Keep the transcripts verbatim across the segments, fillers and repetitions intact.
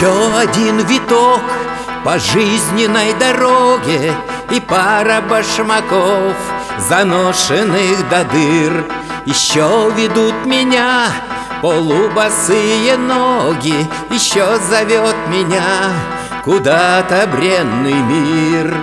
Еще один виток по жизненной дороге, и пара башмаков, заношенных до дыр, еще ведут меня полубосые ноги, еще зовет меня куда-то бренный мир.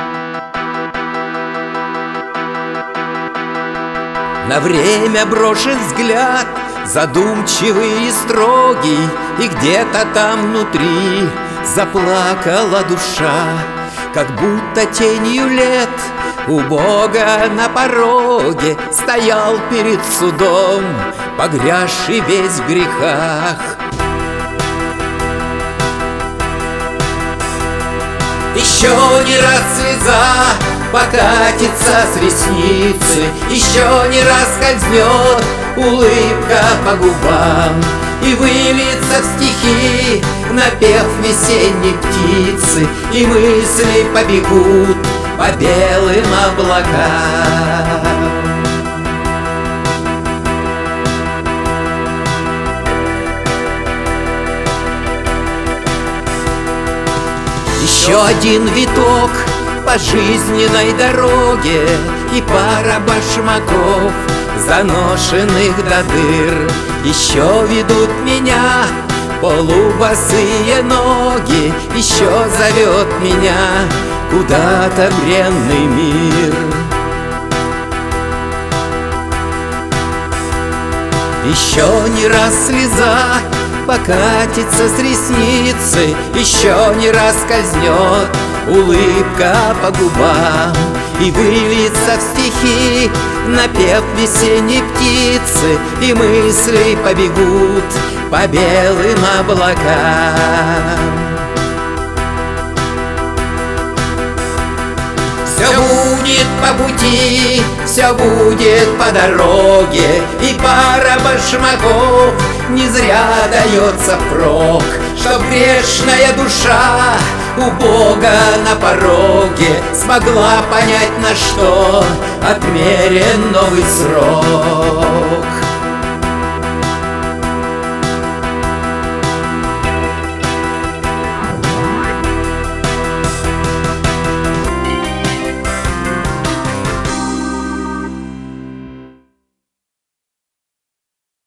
На время брошен взгляд, задумчивый и строгий, и где-то там внутри заплакала душа, как будто тенью лет у Бога на пороге стоял перед судом, погрязший весь в грехах. Еще не раз слеза покатится с ресницы, еще не раз скользнет улыбка по губам, и выльется в стихи напев весенней птицы, и мысли побегут по белым облакам. Еще один виток по жизненной дороге, и пара башмаков, заношенных до дыр, еще ведут меня полубосые ноги, еще зовет меня куда-то бренный мир. Еще не раз слеза покатится с ресницы, еще не раз скользнет улыбка по губам, и выльется в стихи напев весенней птицы, и мысли побегут по белым облакам. Все будет по пути, все будет по дороге, и пара башмаков не зря дается впрок, чтоб грешная душа у Бога на пороге смогла понять, на что отмерен новый срок.